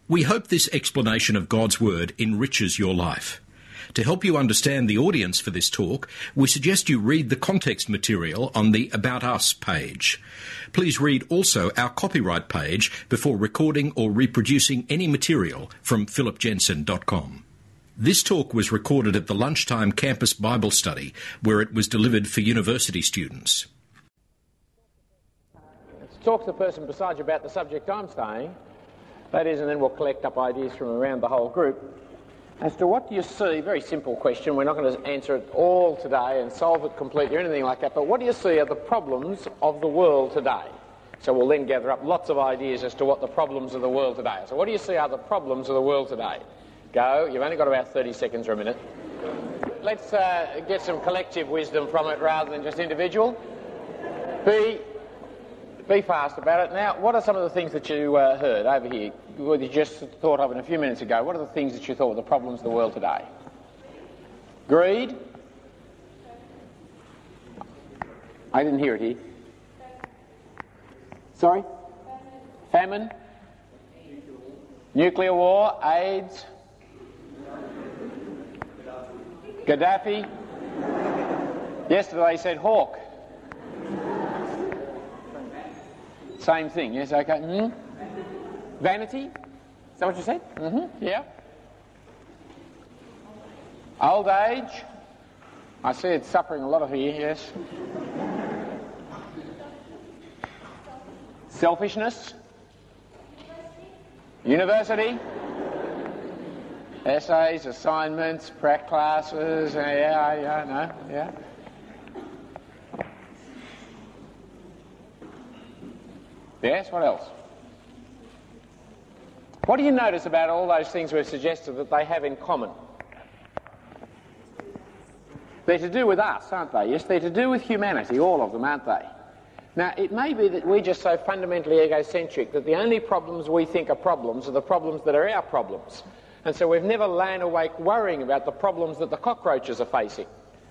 We hope this explanation of God's Word enriches your life. To help you understand the audience for this talk, we suggest you read the context material on the About Us page. Please read also our copyright page before recording or reproducing any material from philipjensen.com. This talk was recorded at the Lunchtime Campus Bible Study, where it was delivered for university students. Talk to the person beside you about the subject I'm saying. That is, and then we'll collect up ideas from around the whole group. As to what do you see, very simple question, we're not going to answer it all today and solve it completely or anything like that, but what do you see are the problems of the world today? So we'll then gather up lots of ideas as to what the problems of the world today are. So what do you see are the problems of the world today? Go, you've only got about 30 seconds or a minute. Let's get some collective wisdom from it rather than just individual. Be fast about it. Now, what are some of the things that you heard over here? What you just thought of a few minutes ago? What are the things that you thought were the problems of the world today? Greed? I didn't hear it here. Sorry? Famine? Nuclear war? AIDS? Gaddafi? Yesterday they said hawk. Same thing, yes, okay. Vanity? Is that what you said? Yeah. Old age? I see it's suffering a lot of here, yes. Selfishness? University? Essays, assignments, prac classes, yeah. Yes, what else? What do you notice about all those things we've suggested that they have in common? They're to do with us, aren't they? Yes, they're to do with humanity, all of them, aren't they? Now, it may be that we're just so fundamentally egocentric that the only problems we think are the problems that are our problems. And so we've never lain awake worrying about the problems that the cockroaches are facing.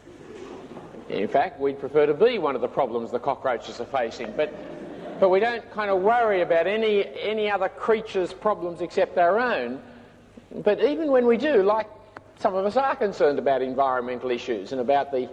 In fact, we'd prefer to be one of the problems the cockroaches are facing, but we don't kind of worry about any other creature's problems except our own. But even when we do, like some of us are concerned about environmental issues and about the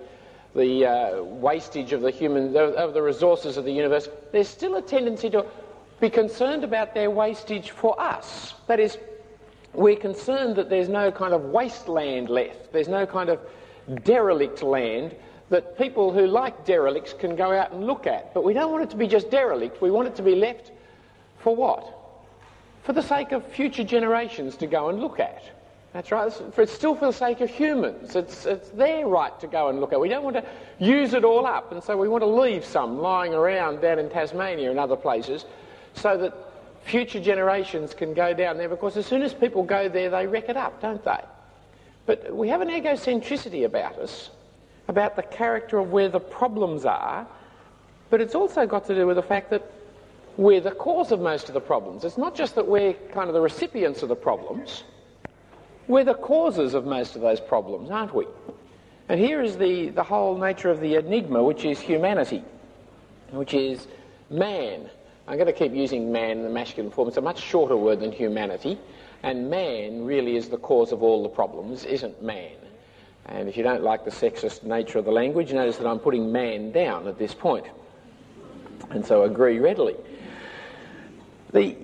wastage of the resources of the universe, there's still a tendency to be concerned about their wastage for us. That is, we're concerned that there's no kind of wasteland left. There's no kind of derelict land that people who like derelicts can go out and look at. But we don't want it to be just derelict. We want it to be left for what? For the sake of future generations to go and look at. That's right. It's still for the sake of humans. It's their right to go and look at. We don't want to use it all up, and so we want to leave some lying around down in Tasmania and other places so that future generations can go down there, because as soon as people go there, they wreck it up, don't they? But we have an egocentricity about us, about the character of where the problems are, but it's also got to do with the fact that we're the cause of most of the problems. It's not just that we're kind of the recipients of the problems, we're the causes of most of those problems, aren't we? And here is the whole nature of the enigma, which is humanity, which is man. I'm going to keep using man in the masculine form. It's a much shorter word than humanity, and man really is the cause of all the problems, isn't man? And if you don't like the sexist nature of the language, notice that I'm putting man down at this point. And so agree readily. The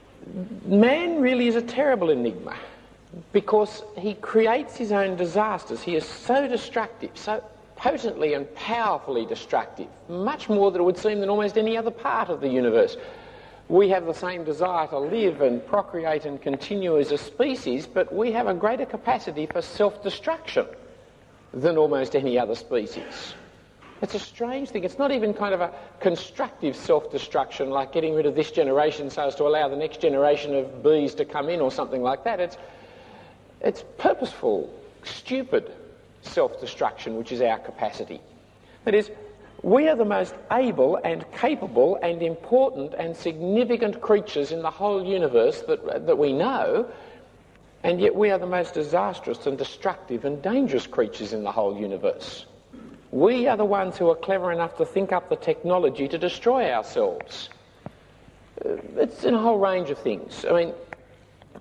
man really is a terrible enigma because he creates his own disasters. He is so destructive, so potently and powerfully destructive, much more than it would seem than almost any other part of the universe. We have the same desire to live and procreate and continue as a species, but we have a greater capacity for self-destruction than almost any other species. It's a strange thing. It's not even kind of a constructive self-destruction like getting rid of this generation so as to allow the next generation of bees to come in or something like that. It's purposeful, stupid self-destruction, which is our capacity. That is, we are the most able and capable and important and significant creatures in the whole universe that we know, and yet we are the most disastrous and destructive and dangerous creatures in the whole universe. We are the ones who are clever enough to think up the technology to destroy ourselves. It's in a whole range of things. I mean,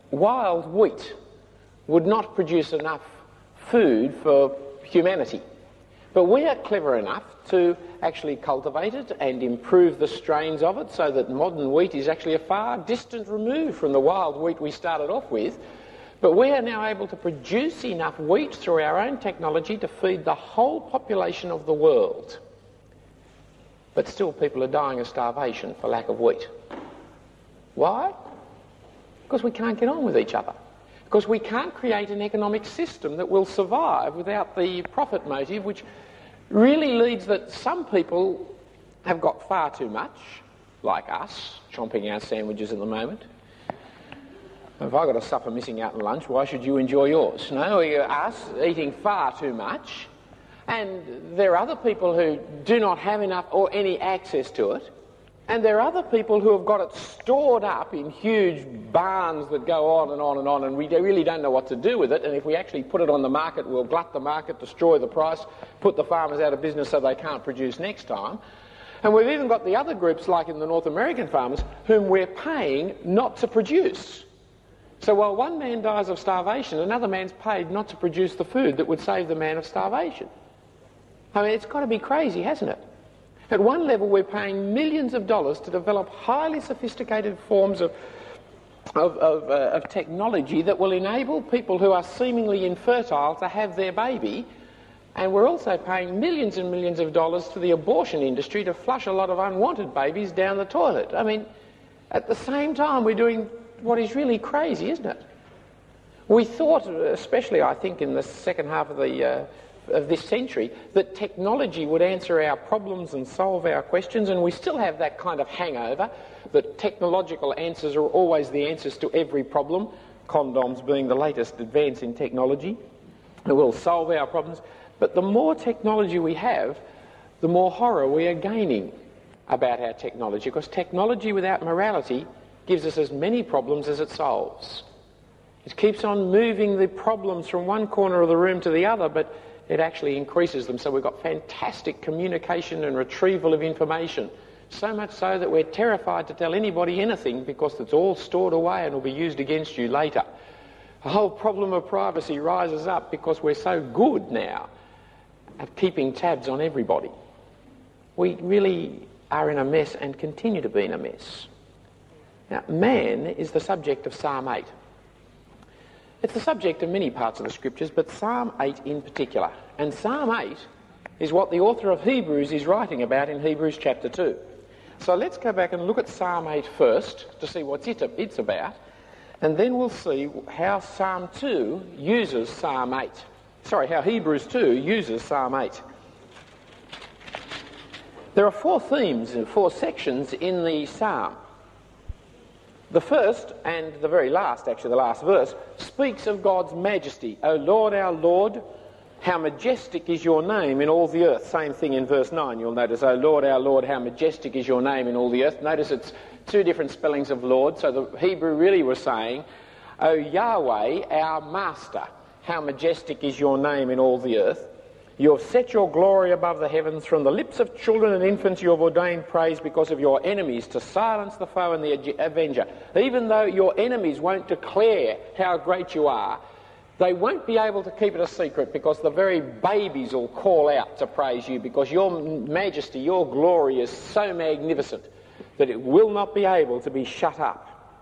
wild wheat would not produce enough food for humanity. But we are clever enough to actually cultivate it and improve the strains of it so that modern wheat is actually a far distant remove from the wild wheat we started off with. But we are now able to produce enough wheat through our own technology to feed the whole population of the world. But still people are dying of starvation for lack of wheat. Why? Because we can't get on with each other. Because we can't create an economic system that will survive without the profit motive, which really leads that some people have got far too much, like us, chomping our sandwiches at the moment. If I've got to suffer missing out on lunch, why should you enjoy yours? No, us eating far too much. And there are other people who do not have enough or any access to it. And there are other people who have got it stored up in huge barns that go on and on and on, and we really don't know what to do with it. And if we actually put it on the market, we'll glut the market, destroy the price, put the farmers out of business so they can't produce next time. And we've even got the other groups, like in the North American farmers, whom we're paying not to produce. So while one man dies of starvation, another man's paid not to produce the food that would save the man of starvation. I mean, it's got to be crazy, hasn't it? At one level, we're paying millions of dollars to develop highly sophisticated forms of technology that will enable people who are seemingly infertile to have their baby, and we're also paying millions and millions of dollars to the abortion industry to flush a lot of unwanted babies down the toilet. I mean, at the same time, we're doing what is really crazy, isn't it? We thought, especially I think in the second half of this century, that technology would answer our problems and solve our questions, and we still have that kind of hangover that technological answers are always the answers to every problem, condoms being the latest advance in technology, and will solve our problems. But the more technology we have, the more horror we are gaining about our technology, because technology without morality gives us as many problems as it solves. It keeps on moving the problems from one corner of the room to the other, but it actually increases them. So we've got fantastic communication and retrieval of information, so much so that we're terrified to tell anybody anything because it's all stored away and will be used against you later. The whole problem of privacy rises up because we're so good now at keeping tabs on everybody. We really are in a mess and continue to be in a mess. Now, man is the subject of Psalm 8. It's the subject of many parts of the Scriptures, but Psalm 8 in particular. And Psalm 8 is what the author of Hebrews is writing about in Hebrews chapter 2. So let's go back and look at Psalm 8 first to see what it's about, and then we'll see how Psalm 2 uses Psalm 8. How Hebrews 2 uses Psalm 8. There are 4 themes and 4 sections in the psalm. The first, and the very last, actually the last verse, speaks of God's majesty. O Lord, our Lord, how majestic is your name in all the earth. Same thing in verse 9. You'll notice, O Lord, our Lord, how majestic is your name in all the earth. Notice it's 2 different spellings of Lord. So the Hebrew really was saying, O Yahweh, our Master, how majestic is your name in all the earth. You have set your glory above the heavens. From the lips of children and infants you have ordained praise because of your enemies, to silence the foe and the avenger. Even though your enemies won't declare how great you are, they won't be able to keep it a secret, because the very babies will call out to praise you, because your majesty, your glory is so magnificent that it will not be able to be shut up.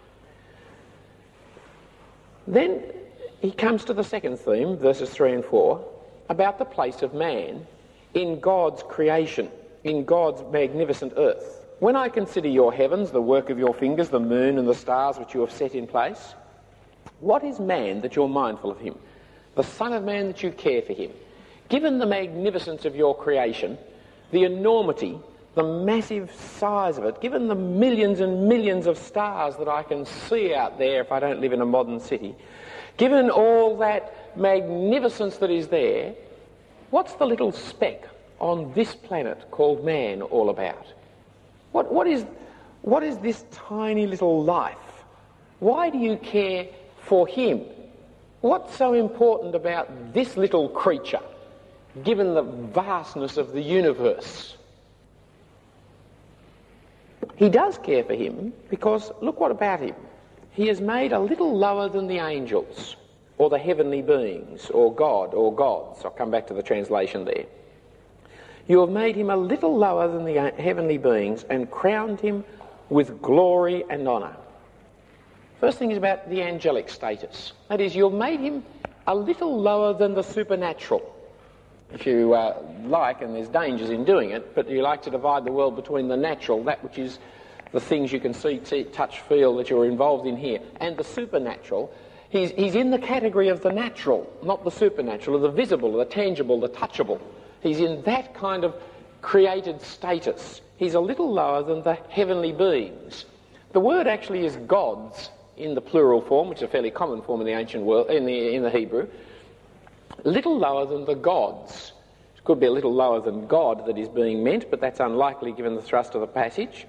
Then he comes to the second theme, verses 3 and 4, about the place of man in God's creation, in God's magnificent earth. When I consider your heavens, the work of your fingers, the moon and the stars which you have set in place, what is man that you're mindful of him? The Son of Man that you care for him? Given the magnificence of your creation, the enormity, the massive size of it, given the millions and millions of stars that I can see out there if I don't live in a modern city, given all that magnificence that is there, what's the little speck on this planet called man all about? What is this tiny little life? Why do you care for him? What's so important about this little creature, given the vastness of the universe? He does care for him because look what about him. he is made a little lower than the angels, or the heavenly beings, or God, or gods. I'll come back to the translation there. You have made him a little lower than the heavenly beings and crowned him with glory and honour. First thing is about the angelic status. That is, you've made him a little lower than the supernatural. If you like, and there's dangers in doing it, but you like to divide the world between the natural, that which is the things you can see, touch, feel that you're involved in here, and the supernatural, he's in the category of the natural, not the supernatural, of the visible, the tangible, the touchable. He's in that kind of created status. He's a little lower than the heavenly beings. The word actually is gods in the plural form, which is a fairly common form in the ancient world, in the Hebrew. Little lower than the gods. It could be a little lower than God that is being meant, but that's unlikely given the thrust of the passage.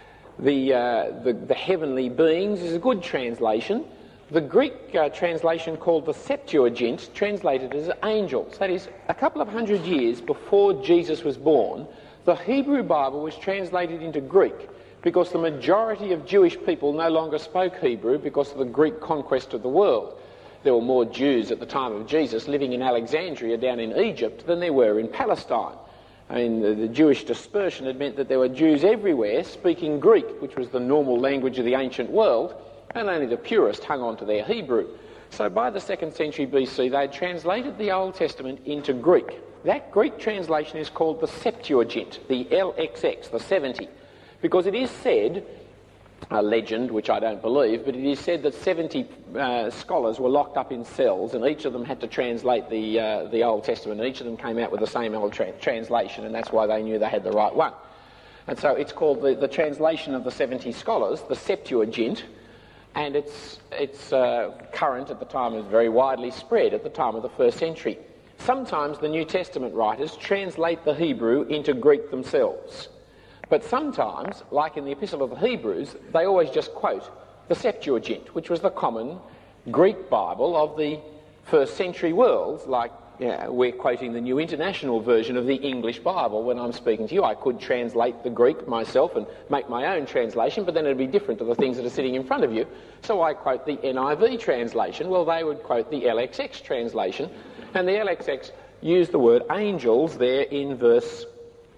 The heavenly beings is a good translation. The Greek translation called the Septuagint translated as angels. That is, a couple of hundred years before Jesus was born, the Hebrew Bible was translated into Greek because the majority of Jewish people no longer spoke Hebrew because of the Greek conquest of the world. There were more Jews at the time of Jesus living in Alexandria down in Egypt than there were in Palestine. I mean, the Jewish dispersion had meant that there were Jews everywhere speaking Greek, which was the normal language of the ancient world, and only the purists hung on to their Hebrew. So by the 2nd century BC, they had translated the Old Testament into Greek. That Greek translation is called the Septuagint, the LXX, the 70, because it is said, a legend which I don't believe, but it is said that 70 scholars were locked up in cells, and each of them had to translate the Old Testament, and each of them came out with the same old translation, and that's why they knew they had the right one. And so it's called the translation of the 70 scholars, the Septuagint, and it's current at the time, it was very widely spread at the time of the 1st century. Sometimes the New Testament writers translate the Hebrew into Greek themselves. But sometimes, like in the Epistle of the Hebrews, they always just quote the Septuagint, which was the common Greek Bible of the 1st century world. Like, we're quoting the New International Version of the English Bible when I'm speaking to you. I could translate the Greek myself and make my own translation, but then it'd be different to the things that are sitting in front of you. So I quote the NIV translation. Well, they would quote the LXX translation, and the LXX used the word angels there in verse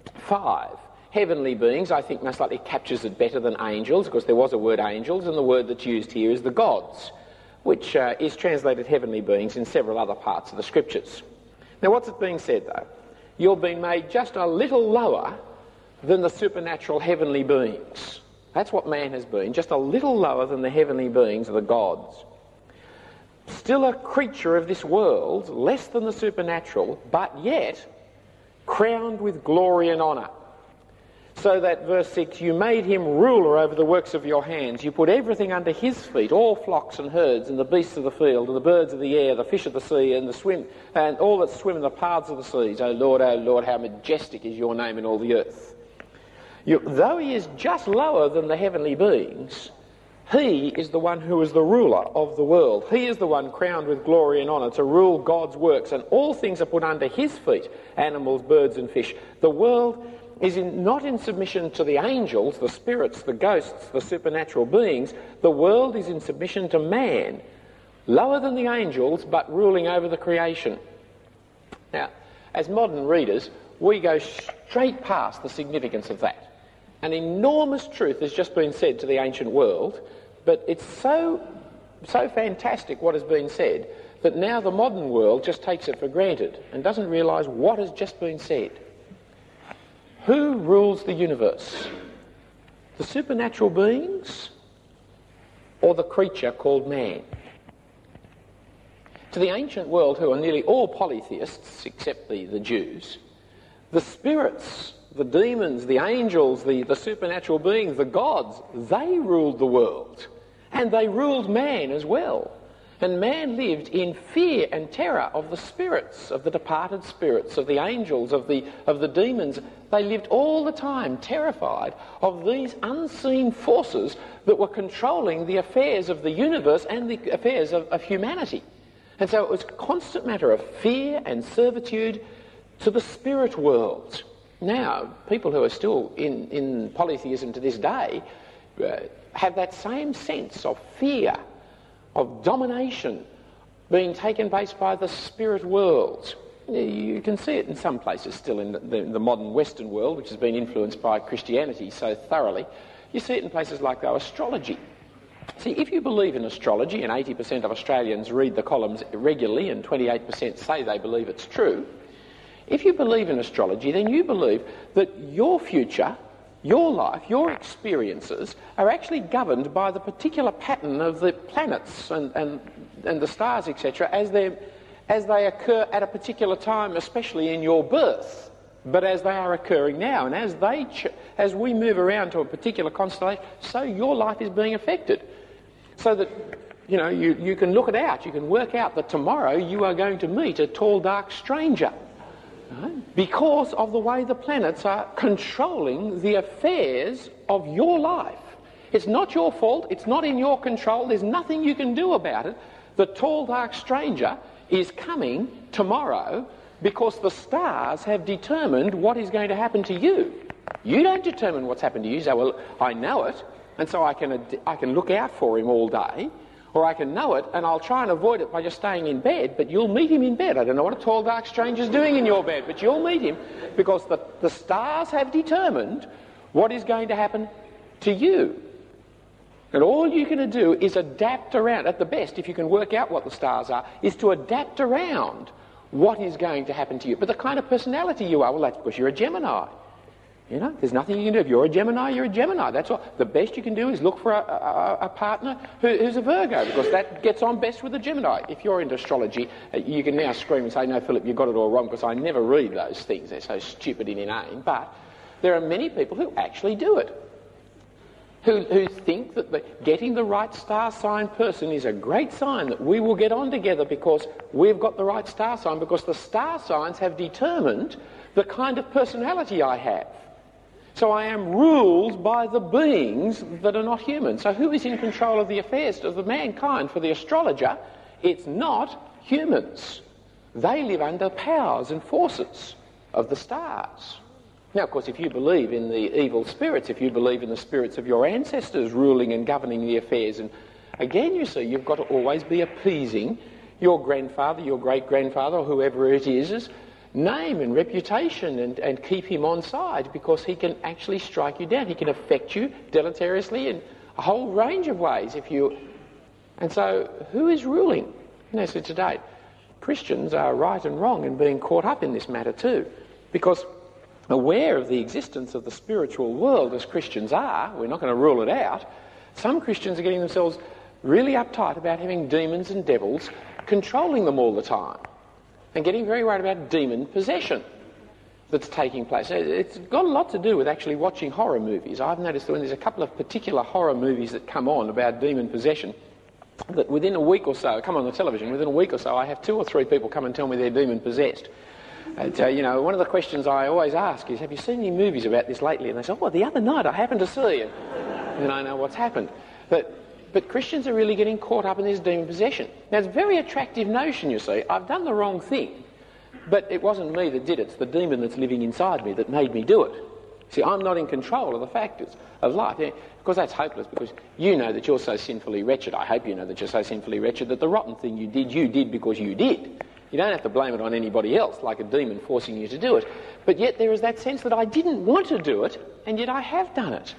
5. Heavenly beings, I think, most likely captures it better than angels, because there was a word angels, and the word that's used here is the gods, which is translated heavenly beings in several other parts of the scriptures. Now, what's it being said, though? You're being made just a little lower than the supernatural heavenly beings. That's what man has been, just a little lower than the heavenly beings, the gods. Still a creature of this world, less than the supernatural, but yet crowned with glory and honour. So that, verse 6, you made him ruler over the works of your hands. You put everything under his feet, all flocks and herds, and the beasts of the field, and the birds of the air, the fish of the sea, and all that swim in the paths of the seas. O Lord, how majestic is your name in all the earth. Though he is just lower than the heavenly beings, he is the one who is the ruler of the world. He is the one crowned with glory and honour to rule God's works, and all things are put under his feet, animals, birds and fish. The world is not in submission to the angels, the spirits, the ghosts, the supernatural beings. The world is in submission to man, lower than the angels, but ruling over the creation. Now, as modern readers, we go straight past the significance of that. An enormous truth has just been said to the ancient world, but it's so fantastic what has been said that now the modern world just takes it for granted and doesn't realise what has just been said. Who rules the universe? The supernatural beings or the creature called man? To the ancient world, who are nearly all polytheists, except the Jews, the spirits, the demons, the angels, the supernatural beings, the gods, they ruled the world. And they ruled man as well. And man lived in fear and terror of the spirits, of the departed spirits, of the angels, of the demons. They lived all the time terrified of these unseen forces that were controlling the affairs of the universe and the affairs of humanity. And so it was a constant matter of fear and servitude to the spirit world. Now, people who are still in polytheism to this day have that same sense of fear, of domination being taken place by the spirit world. You can see it in some places still in the modern Western world, which has been influenced by Christianity so thoroughly. You see it in places like astrology. See, if you believe in astrology, and 80% of Australians read the columns regularly and 28% say they believe it's true, if you believe in astrology, then you believe that your future, your life, your experiences are actually governed by the particular pattern of the planets and the stars, etc., as they occur at a particular time, especially in your birth, but as they are occurring now. And as we move around to a particular constellation, so your life is being affected. So that, you can look it out, you can work out that tomorrow you are going to meet a tall, dark stranger. Right? Because of the way the planets are controlling the affairs of your life. It's not your fault, it's not in your control, there's nothing you can do about it. The tall, dark stranger is coming tomorrow because the stars have determined what is going to happen to you. You don't determine what's happened to you. You say, well, I know it, and so I can look out for him all day, or I can know it and I'll try and avoid it by just staying in bed, but you'll meet him in bed. I don't know what a tall, dark stranger's doing in your bed, but you'll meet him because the stars have determined what is going to happen to you. And all you're going to do is adapt around. At the best, if you can work out what the stars are, is to adapt around what is going to happen to you. But the kind of personality you are, well, that's because you're a Gemini. There's nothing you can do. If you're a Gemini, you're a Gemini. That's all. The best you can do is look for a partner who's a Virgo, because that gets on best with a Gemini. If you're into astrology, you can now scream and say, no, Philip, you got it all wrong, because I never read those things. They're so stupid and inane. But there are many people who actually do it, who think that getting the right star sign person is a great sign that we will get on together because we've got the right star sign, because the star signs have determined the kind of personality I have. So I am ruled by the beings that are not human. So who is in control of the affairs of the mankind? For the astrologer, it's not humans. They live under powers and forces of the stars. Now, of course, if you believe in the evil spirits, if you believe in the spirits of your ancestors ruling and governing the affairs, and again, you see, you've got to always be appeasing your grandfather, your great-grandfather, or whoever it is, name and reputation, and keep him on side, because he can actually strike you down. He can affect you deleteriously in a whole range of ways. And so, who is ruling? So today, Christians are right and wrong in being caught up in this matter too, because aware of the existence of the spiritual world as Christians are, we're not going to rule it out, some Christians are getting themselves really uptight about having demons and devils controlling them all the time, and getting very worried about demon possession that's taking place. It's got a lot to do with actually watching horror movies. I've noticed that when there's a couple of particular horror movies that come on about demon possession, that within a week or so, come on the television, within a week or so, I have 2 or 3 people come and tell me they're demon possessed. One of the questions I always ask is, have you seen any movies about this lately? And they say, oh, the other night I happened to see it. And I know what's happened. But Christians are really getting caught up in this demon possession. Now, it's a very attractive notion, you see. I've done the wrong thing, but it wasn't me that did it. It's the demon that's living inside me that made me do it. See, I'm not in control of the factors of life. Yeah, because that's hopeless, because you know that you're so sinfully wretched. I hope you know that you're so sinfully wretched that the rotten thing you did because you did. You don't have to blame it on anybody else, like a demon forcing you to do it. But yet there is that sense that I didn't want to do it, and yet I have done it.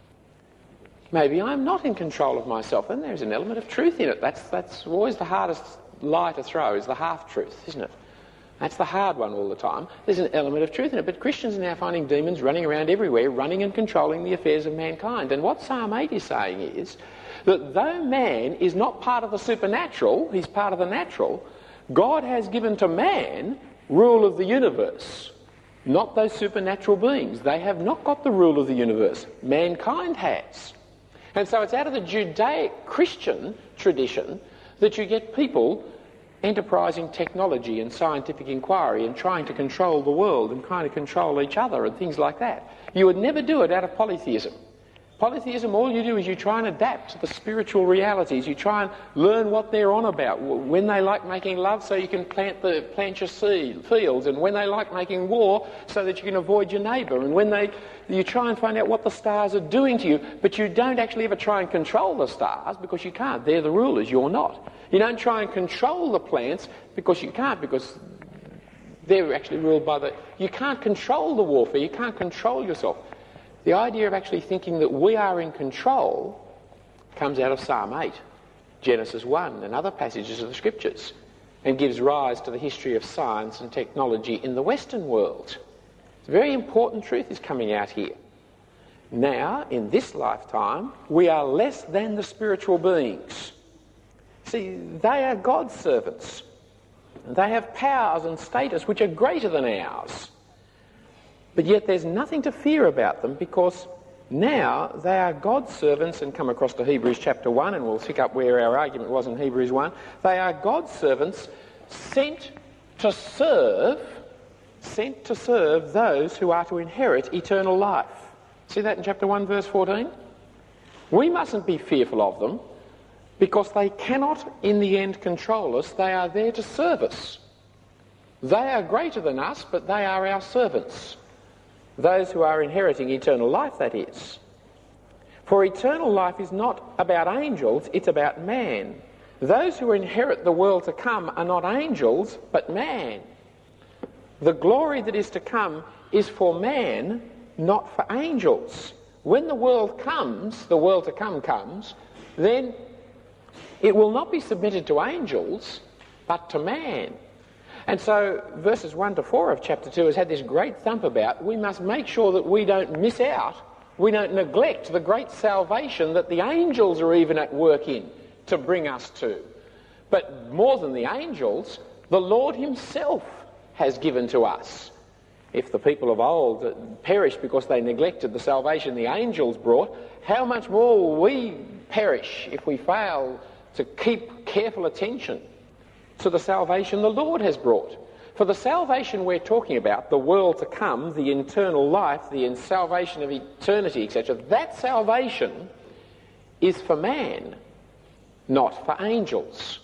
Maybe I'm not in control of myself, and there's an element of truth in it. That's always the hardest lie to throw, is the half-truth, isn't it? That's the hard one all the time. There's an element of truth in it. But Christians are now finding demons running around everywhere, running and controlling the affairs of mankind. And what Psalm 8 is saying is that though man is not part of the supernatural, he's part of the natural, God has given to man rule of the universe, not those supernatural beings. They have not got the rule of the universe. Mankind has. And so it's out of the Judaic Christian tradition that you get people enterprising technology and scientific inquiry and trying to control the world and trying to control each other and things like that. You would never do it out of polytheism. Polytheism, all you do is you try and adapt to the spiritual realities. You try and learn what they're on about. When they like making love, so you can plant your fields, and when they like making war, so that you can avoid your neighbour. And when you try and find out what the stars are doing to you, but you don't actually ever try and control the stars because you can't. They're the rulers, you're not. You don't try and control the plants because you can't, because they're actually ruled by you can't control the warfare, you can't control yourself. The idea of actually thinking that we are in control comes out of Psalm 8, Genesis 1 and other passages of the Scriptures, and gives rise to the history of science and technology in the Western world. A very important truth is coming out here. Now, in this lifetime, we are less than the spiritual beings. See, they are God's servants. They have powers and status which are greater than ours. But yet there's nothing to fear about them, because now they are God's servants, and come across to Hebrews chapter 1, and we'll pick up where our argument was in Hebrews 1. They are God's servants sent to serve those who are to inherit eternal life. See that in chapter 1 verse 14? We mustn't be fearful of them, because they cannot in the end control us. They are there to serve us. They are greater than us, but they are our servants. Those who are inheriting eternal life, that is. For eternal life is not about angels, it's about man. Those who inherit the world to come are not angels, but man. The glory that is to come is for man, not for angels. When the world comes, the world to come comes, then it will not be submitted to angels, but to man. And so verses 1 to 4 of chapter 2 has had this great thump about we must make sure that we don't miss out, we don't neglect the great salvation that the angels are even at work in to bring us to. But more than the angels, the Lord himself has given to us. If the people of old perished because they neglected the salvation the angels brought, how much more will we perish if we fail to keep careful attention to the salvation the Lord has brought? For the salvation we're talking about, the world to come, the eternal life, the salvation of eternity, etc., that salvation is for man, not for angels.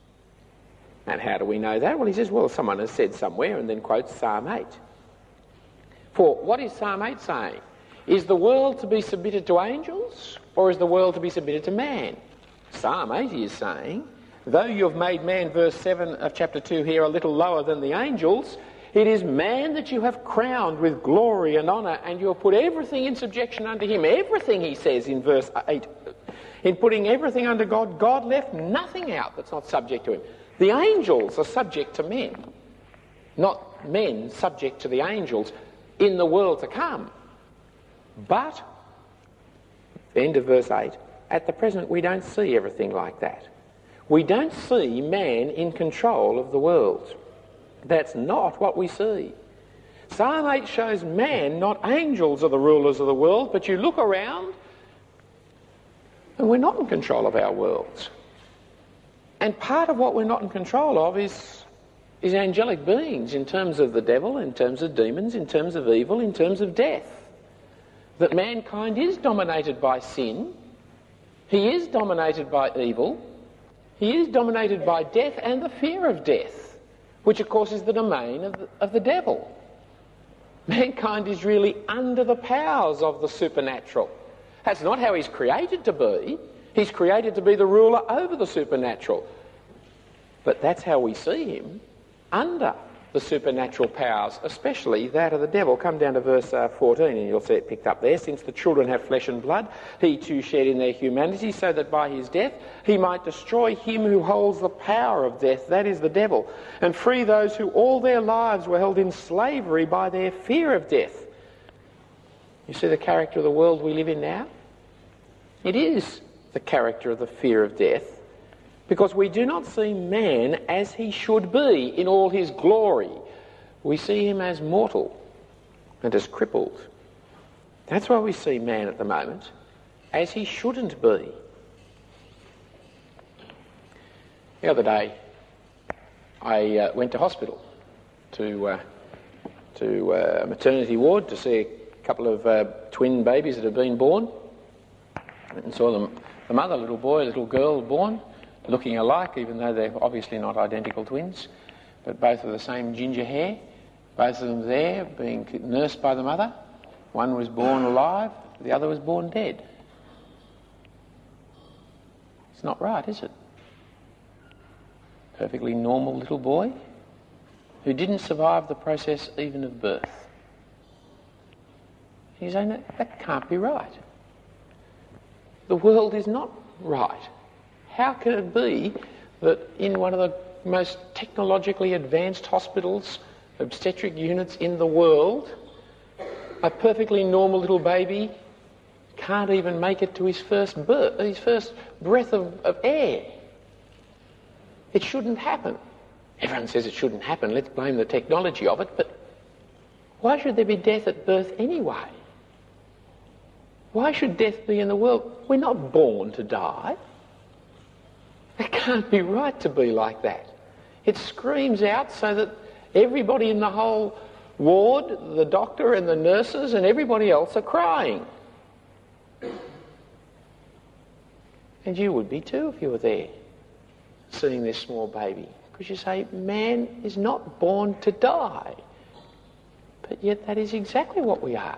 And how do we know that? Well, he says, well, someone has said somewhere, and then quotes Psalm 8. For what is Psalm 8 saying? Is the world to be submitted to angels, or is the world to be submitted to man? Psalm 8 is saying, though you have made man, verse 7 of chapter 2 here, a little lower than the angels, it is man that you have crowned with glory and honour, and you have put everything in subjection unto him. Everything, he says in verse 8. In putting everything under God, God left nothing out that's not subject to him. The angels are subject to men, not men subject to the angels in the world to come. But, end of verse 8, at the present we don't see everything like that. We don't see man in control of the world. That's not what we see. Psalm 8 shows man, not angels, are the rulers of the world, but you look around and we're not in control of our worlds. And part of what we're not in control of is angelic beings, in terms of the devil, in terms of demons, in terms of evil, in terms of death. That mankind is dominated by sin, he is dominated by evil, he is dominated by death and the fear of death, which of course is the domain of the devil. Mankind is really under the powers of the supernatural. That's not how he's created to be. He's created to be the ruler over the supernatural. But that's how we see him, under the supernatural powers, especially that of the devil. Come down to verse 14 and you'll see it picked up there. Since the children have flesh and blood, he too shared in their humanity, so that by his death he might destroy him who holds the power of death, that is the devil, and free those who all their lives were held in slavery by their fear of death. You see the character of the world we live in now? It is the character of the fear of death, because we do not see man as he should be in all his glory. We see him as mortal and as crippled. That's why we see man at the moment as he shouldn't be. The other day I went to hospital, to a maternity ward, to see a couple of twin babies that have been born. went and saw the mother, little boy, little girl born, looking alike, even though they're obviously not identical twins, but both with the same ginger hair, both of them there being nursed by the mother. One was born alive, the other was born dead. It's not right, is it? Perfectly normal little boy who didn't survive the process even of birth. You say, no, that can't be right. The world is not right. How can it be that in one of the most technologically advanced hospitals, obstetric units in the world, a perfectly normal little baby can't even make it to his first breath of air? It shouldn't happen. Everyone says it shouldn't happen. Let's blame the technology of it. But why should there be death at birth anyway? Why should death be in the world? We're not born to die. It can't be right to be like that. It screams out so that everybody in the whole ward, the doctor and the nurses and everybody else are crying. And you would be too if you were there, seeing this small baby. Because you say, man is not born to die. But yet that is exactly what we are.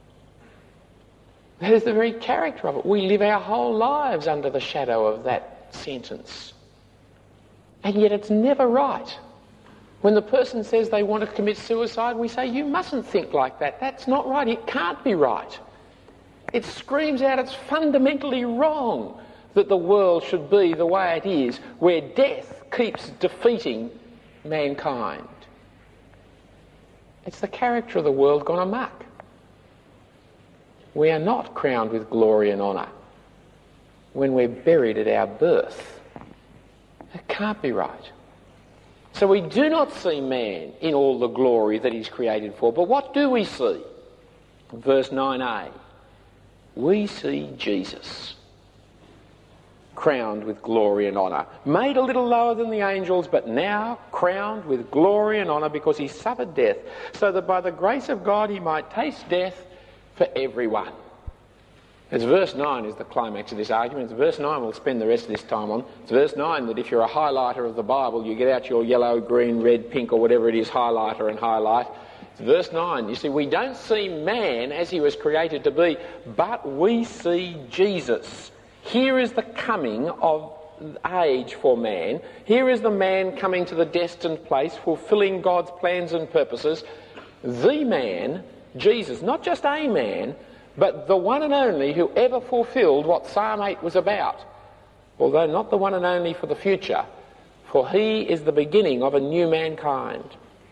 That is the very character of it. We live our whole lives under the shadow of that sentence. And yet it's never right. When the person says they want to commit suicide, we say, you mustn't think like that. That's not right. It can't be right. It screams out it's fundamentally wrong that the world should be the way it is, where death keeps defeating mankind. It's the character of the world gone amok. We are not crowned with glory and honour when we're buried at our birth. It can't be right. So we do not see man in all the glory that he's created for. But what do we see? Verse 9a. We see Jesus crowned with glory and honour, made a little lower than the angels, but now crowned with glory and honour because he suffered death, so that by the grace of God he might taste death for everyone. It's verse 9 is the climax of this argument. It's verse 9 we'll spend the rest of this time on. It's verse 9 that if you're a highlighter of the Bible, you get out your yellow, green, red, pink or whatever it is, highlighter and highlight. It's verse 9. You see, we don't see man as he was created to be, but we see Jesus. Here is the coming of age for man. Here is the man coming to the destined place, fulfilling God's plans and purposes. The man, Jesus, not just a man, but the one and only who ever fulfilled what Psalm 8 was about. Although not the one and only for the future, for he is the beginning of a new mankind.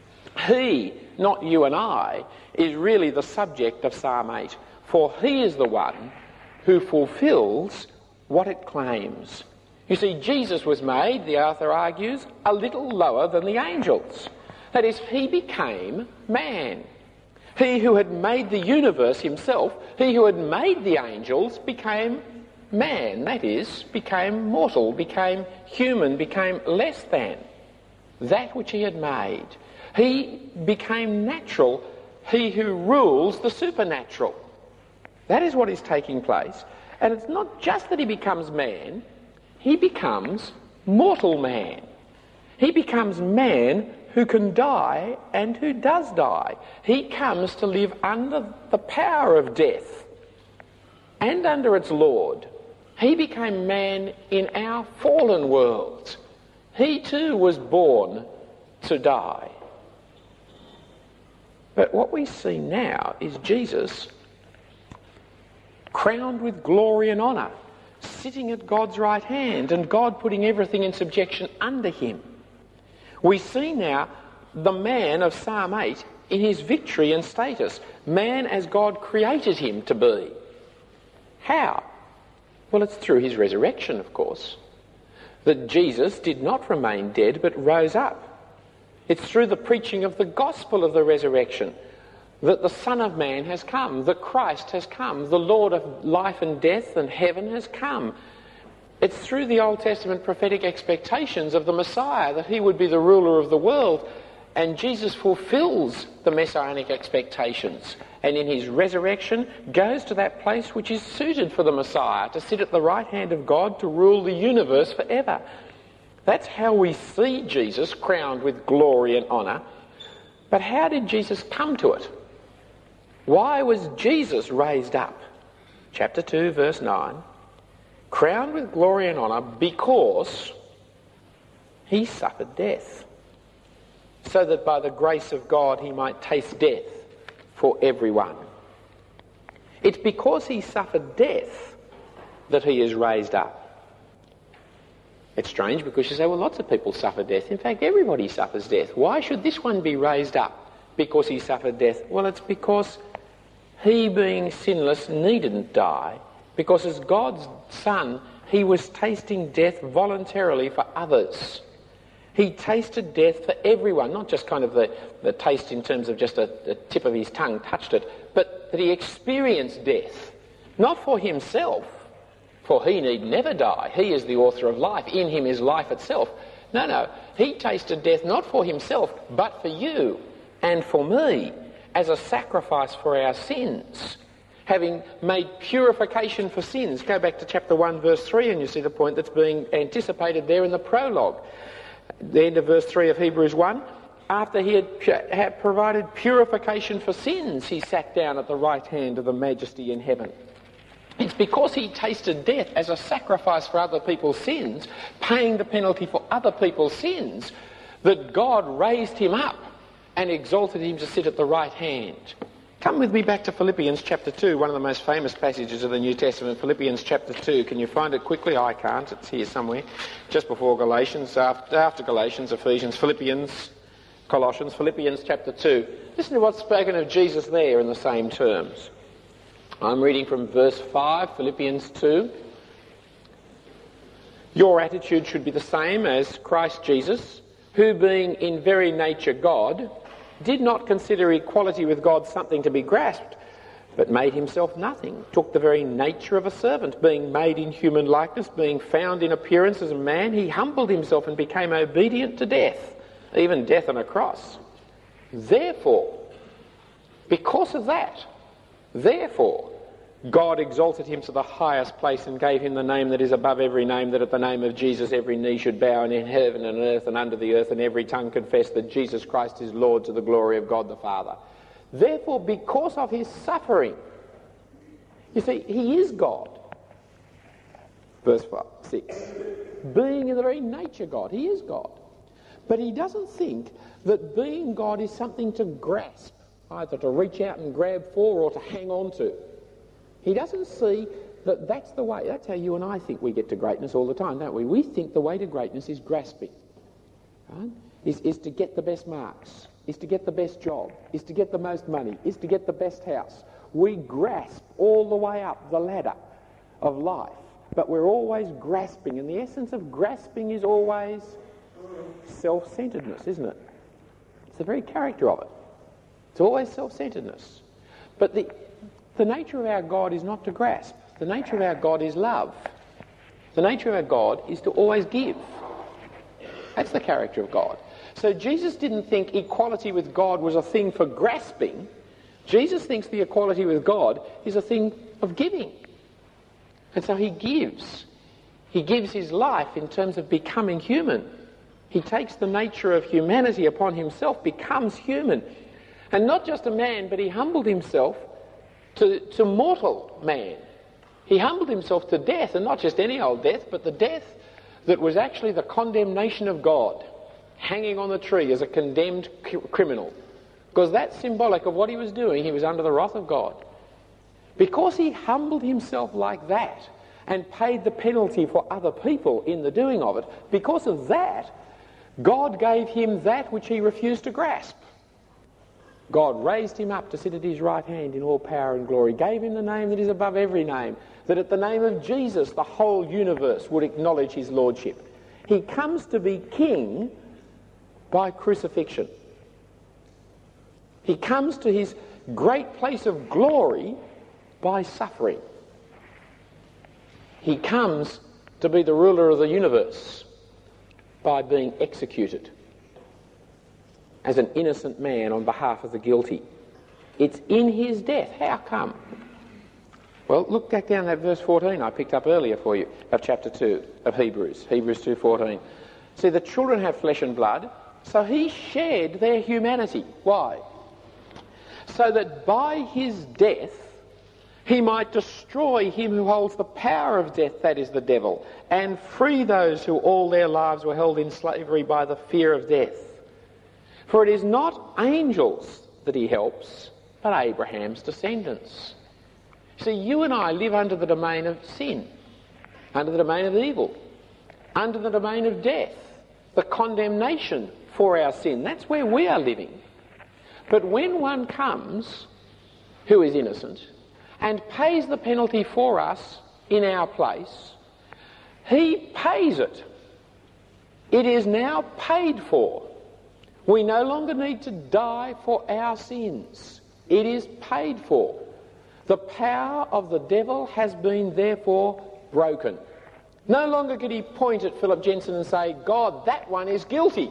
He, not you and I, is really the subject of Psalm 8, for he is the one who fulfills what it claims. You see, Jesus was made, the author argues, a little lower than the angels. That is, he became man. He who had made the universe himself, he who had made the angels, became man. That is, became mortal, became human, became less than that which he had made. He became natural, he who rules the supernatural. That is what is taking place. And it's not just that he becomes man, he becomes mortal man. He becomes man who can die and who does die. He comes to live under the power of death and under its Lord. He became man in our fallen world. He too was born to die. But what we see now is Jesus crowned with glory and honour, sitting at God's right hand, and God putting everything in subjection under him. We see now the man of Psalm 8 in his victory and status, man as God created him to be. How? Well, it's through his resurrection, of course, that Jesus did not remain dead but rose up. It's through the preaching of the gospel of the resurrection that the Son of Man has come, that Christ has come, the Lord of life and death and heaven has come. It's through the Old Testament prophetic expectations of the Messiah that he would be the ruler of the world. And Jesus fulfills the messianic expectations, and in his resurrection goes to that place which is suited for the Messiah, to sit at the right hand of God to rule the universe forever. That's how we see Jesus crowned with glory and honour. But how did Jesus come to it? Why was Jesus raised up? Chapter 2, verse 9. Crowned with glory and honour because he suffered death, so that by the grace of God he might taste death for everyone. It's because he suffered death that he is raised up. It's strange because you say, well, lots of people suffer death. In fact, everybody suffers death. Why should this one be raised up because he suffered death? Well, it's because he, being sinless, needn't die, because as God's Son, he was tasting death voluntarily for others. He tasted death for everyone, not just kind of the taste in terms of just the tip of his tongue touched it, but that he experienced death, not for himself, for he need never die. He is the author of life. In him is life itself. No. He tasted death not for himself, but for you and for me, as a sacrifice for our sins, having made purification for sins. Go back to chapter 1, verse 3, and you see the point that's being anticipated there in the prologue. The end of verse 3 of Hebrews 1, after he had provided purification for sins, he sat down at the right hand of the Majesty in heaven. It's because he tasted death as a sacrifice for other people's sins, paying the penalty for other people's sins, that God raised him up and exalted him to sit at the right hand. Come with me back to Philippians chapter 2, one of the most famous passages of the New Testament. Philippians chapter 2. Can you find it quickly? I can't. It's here somewhere. Just before Galatians, after Galatians, Ephesians, Philippians, Colossians, Philippians chapter 2. Listen to what's spoken of Jesus there in the same terms. I'm reading from verse 5, Philippians 2. Your attitude should be the same as Christ Jesus, who being in very nature God, did not consider equality with God something to be grasped, but made himself nothing, took the very nature of a servant, being made in human likeness, being found in appearance as a man, he humbled himself and became obedient to death, even death on a cross. Therefore, because of that, God exalted him to the highest place and gave him the name that is above every name, that at the name of Jesus every knee should bow, and in heaven and earth and under the earth, and every tongue confess that Jesus Christ is Lord, to the glory of God the Father. Therefore, because of his suffering, you see, he is God. Verse 6. Being in the very nature God, he is God. But he doesn't think that being God is something to grasp, either to reach out and grab for or to hang on to. He doesn't see that that's the way. That's how you and I think we get to greatness all the time, don't we? We think the way to greatness is grasping, right? Is to get the best marks, is to get the best job, is to get the most money, is to get the best house. We grasp all the way up the ladder of life, but we're always grasping, and the essence of grasping is always self-centeredness, isn't it? It's the very character of it. It's always self-centeredness. But the nature of our God is not to grasp. The nature of our God is love. The nature of our God is to always give. That's the character of God. So Jesus didn't think equality with God was a thing for grasping. Jesus thinks the equality with God is a thing of giving. And so he gives. He gives his life in terms of becoming human. He takes the nature of humanity upon himself, becomes human. And not just a man, but he humbled himself to mortal man. He humbled himself to death, and not just any old death, but the death that was actually the condemnation of God, hanging on the tree as a condemned criminal. Because that's symbolic of what he was doing. He was under the wrath of God. Because he humbled himself like that and paid the penalty for other people in the doing of it, because of that, God gave him that which he refused to grasp. God raised him up to sit at his right hand in all power and glory, gave him the name that is above every name, that at the name of Jesus the whole universe would acknowledge his lordship. He comes to be king by crucifixion. He comes to his great place of glory by suffering. He comes to be the ruler of the universe by being executed. as an innocent man on behalf of the guilty. It's in his death. How come? Well, look back down at verse 14 I picked up earlier for you of chapter 2 of Hebrews 2:14. See, the children have flesh and blood, so he shared their humanity. Why? So that by his death he might destroy him who holds the power of death, that is the devil, and free those who all their lives were held in slavery by the fear of death. For it is not angels that he helps, but Abraham's descendants. See, you and I live under the domain of sin, under the domain of evil, under the domain of death, the condemnation for our sin. That's where we are living. But when one comes who is innocent and pays the penalty for us in our place, he pays it. It is now paid for. We no longer need to die for our sins. It is paid for. The power of the devil has been therefore broken. No longer could he point at Philip Jensen and say, God, that one is guilty.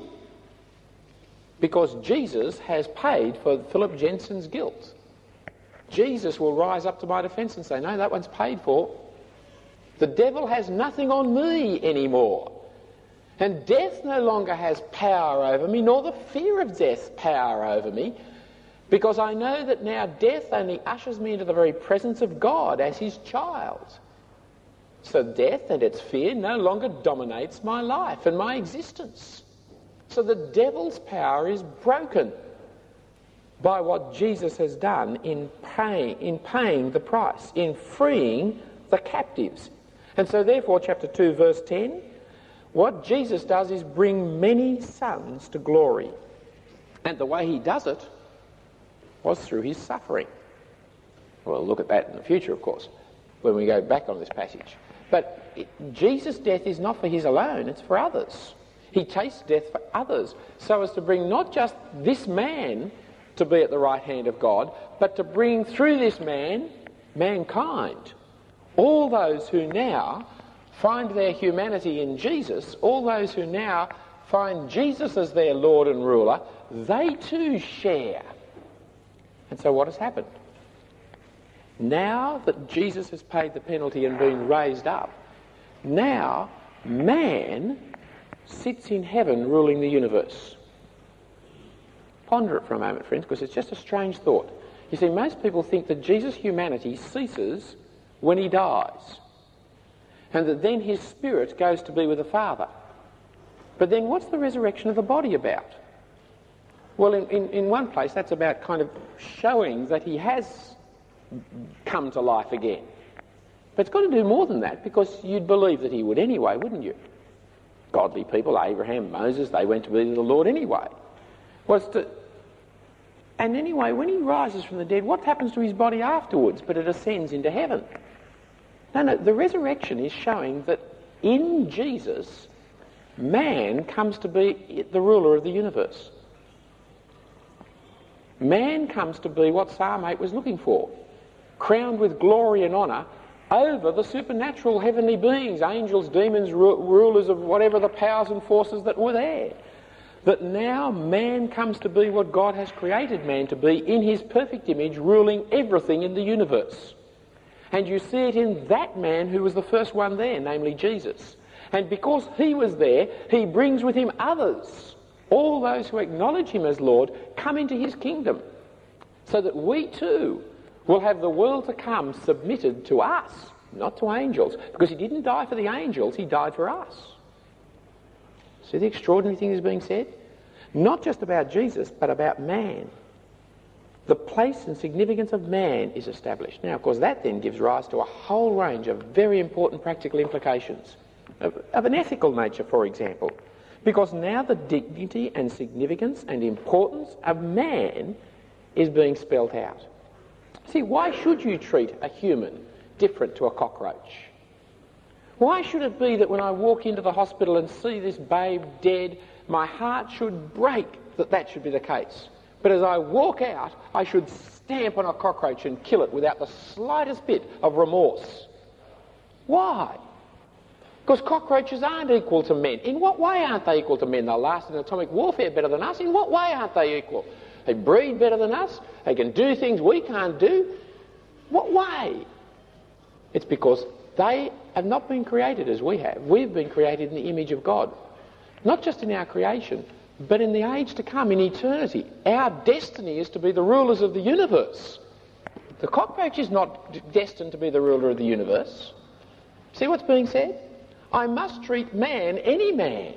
Because Jesus has paid for Philip Jensen's guilt. Jesus will rise up to my defence and say, no, that one's paid for. The devil has nothing on me anymore. And death no longer has power over me, nor the fear of death power over me, because I know that now death only ushers me into the very presence of God as his child. So death and its fear no longer dominates my life and my existence. So the devil's power is broken by what Jesus has done in paying the price, in freeing the captives. And so therefore, chapter 2, verse 10, what Jesus does is bring many sons to glory. And the way he does it was through his suffering. We'll look at that in the future, of course, when we go back on this passage. But Jesus' death is not for his alone, it's for others. He tastes death for others, so as to bring not just this man to be at the right hand of God, but to bring through this man, mankind. All those who now find their humanity in Jesus, all those who now find Jesus as their Lord and ruler, they too share. And so what has happened? Now that Jesus has paid the penalty and been raised up, now man sits in heaven ruling the universe. Ponder it for a moment, friends, because it's just a strange thought. You see, most people think that Jesus' humanity ceases when he dies, and that then his spirit goes to be with the Father. But then what's the resurrection of the body about? Well, in one place, that's about kind of showing that he has come to life again. But it's got to do more than that, because you'd believe that he would anyway, wouldn't you? Godly people, Abraham, Moses, they went to be with the Lord anyway. And anyway, when he rises from the dead, what happens to his body afterwards? But it ascends into heaven. No, the resurrection is showing that in Jesus, man comes to be the ruler of the universe. Man comes to be what Psalm 8 was looking for, crowned with glory and honour over the supernatural heavenly beings, angels, demons, rulers of whatever the powers and forces that were there. That now man comes to be what God has created man to be in his perfect image, ruling everything in the universe. And you see it in that man who was the first one there, namely Jesus. And because he was there, he brings with him others. All those who acknowledge him as Lord come into his kingdom, so that we too will have the world to come submitted to us, not to angels, because he didn't die for the angels, he died for us. See the extraordinary thing is being said? Not just about Jesus, but about man. The place and significance of man is established. Now, of course, that then gives rise to a whole range of very important practical implications, of an ethical nature, for example. Because now the dignity and significance and importance of man is being spelt out. See, why should you treat a human different to a cockroach? Why should it be that when I walk into the hospital and see this babe dead, my heart should break that that should be the case? But as I walk out, I should stamp on a cockroach and kill it without the slightest bit of remorse. Why? Because cockroaches aren't equal to men. In what way aren't they equal to men? They'll last in atomic warfare better than us. In what way aren't they equal? They breed better than us. They can do things we can't do. What way? It's because they have not been created as we have. We've been created in the image of God. Not just in our creation, but in the age to come, in eternity. Our destiny is to be the rulers of the universe. The cockroach is not destined to be the ruler of the universe. See what's being said? I must treat man, any man,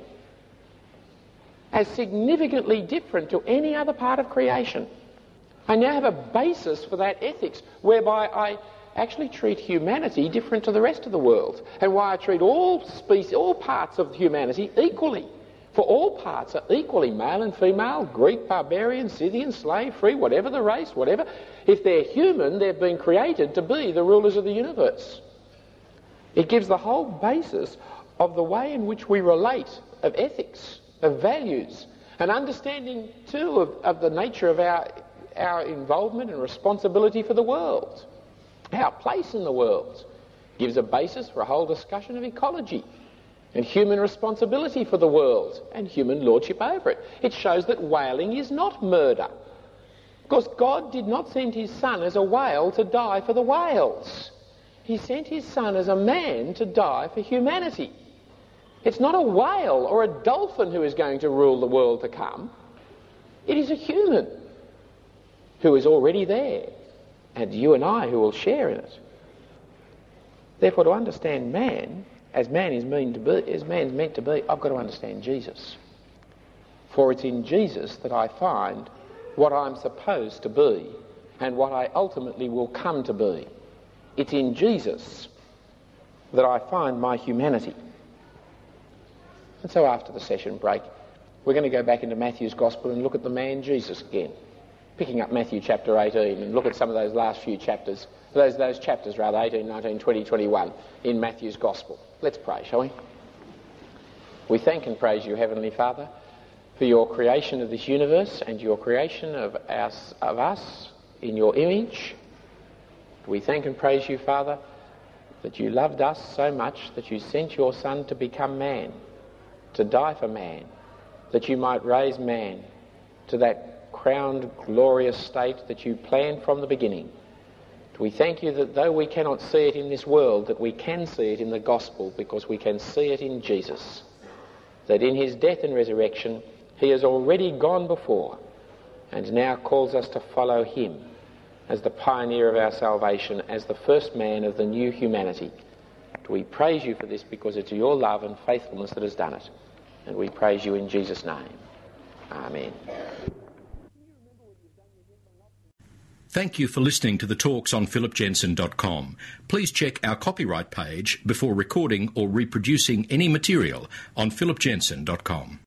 as significantly different to any other part of creation. I now have a basis for that ethics whereby I actually treat humanity different to the rest of the world, and why I treat all species, all parts of humanity equally. For all parts are equally male and female, Greek, barbarian, Scythian, slave, free, whatever the race, whatever. If they're human, they've been created to be the rulers of the universe. It gives the whole basis of the way in which we relate, of ethics, of values, an understanding too of the nature of our involvement and responsibility for the world, our place in the world. Gives a basis for a whole discussion of ecology and human responsibility for the world and human lordship over it. It shows that whaling is not murder, because God did not send his son as a whale to die for the whales. He sent his son as a man to die for humanity. It's not a whale or a dolphin who is going to rule the world to come. It is a human who is already there, and you and I who will share in it. Therefore, to understand man, as man is meant to be, I've got to understand Jesus. For it's in Jesus that I find what I'm supposed to be and what I ultimately will come to be. It's in Jesus that I find my humanity. And so after the session break, we're going to go back into Matthew's Gospel and look at the man Jesus again, picking up Matthew chapter 18 and look at some of those last few chapters, those chapters rather, 18, 19, 20, 21 in Matthew's Gospel. Let's pray, shall we? We thank and praise you, Heavenly Father, for your creation of this universe and your creation of us in your image. We thank and praise you, Father, that you loved us so much that you sent your Son to become man, to die for man, that you might raise man to that crowned, glorious state that you planned from the beginning. We thank you that though we cannot see it in this world, that we can see it in the gospel, because we can see it in Jesus, that in his death and resurrection he has already gone before and now calls us to follow him as the pioneer of our salvation, as the first man of the new humanity. We praise you for this, because it's your love and faithfulness that has done it. And we praise you in Jesus' name. Amen. Thank you for listening to the talks on philipjensen.com. Please check our copyright page before recording or reproducing any material on philipjensen.com.